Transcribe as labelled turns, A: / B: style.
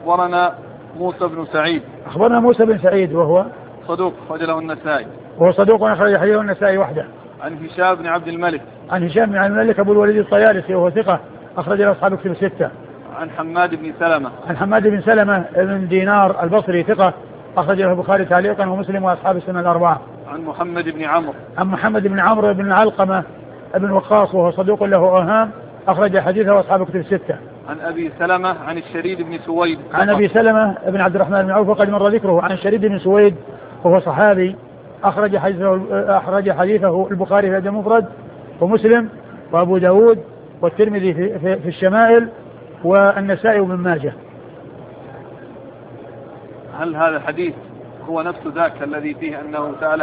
A: أخبرنا موسى بن سعيد.
B: أخبرنا موسى بن سعيد وهو
A: صدوق أخرج له النسائي.
B: وهو صدوق أخرج حديثه النسائي وحده.
A: عن هشام بن عبد الملك.
B: عن هشام بن عبد الملك أبو الوليد الطيالسي وهو ثقة أخرج له أصحاب كتب الستة.
A: عن حماد بن سلمة.
B: عن حماد بن سلمة بن دينار البصري ثقة أخرج له البخاري تعليقا ومسلم وأصحاب السنة الأربعة.
A: عن محمد بن عمرو.
B: عن محمد بن عمرو بن علقمة بن وقاص وهو صدوق له أوهام أخرج حديثه وأصحاب كتب الستة.
A: عن أبي سلمة عن الشريد بن سويد.
B: عن أبي سلمة بن عبد الرحمن بن عوف وقد مر ذكره. عن الشريد بن سويد وهو صحابي أخرج حديثه البخاري في الأدب المفرد ومسلم وأبو داود والترمذي في الشمائل والنسائي وابن ماجه.
A: هل هذا الحديث هو نفس ذاك الذي فيه أنه سأل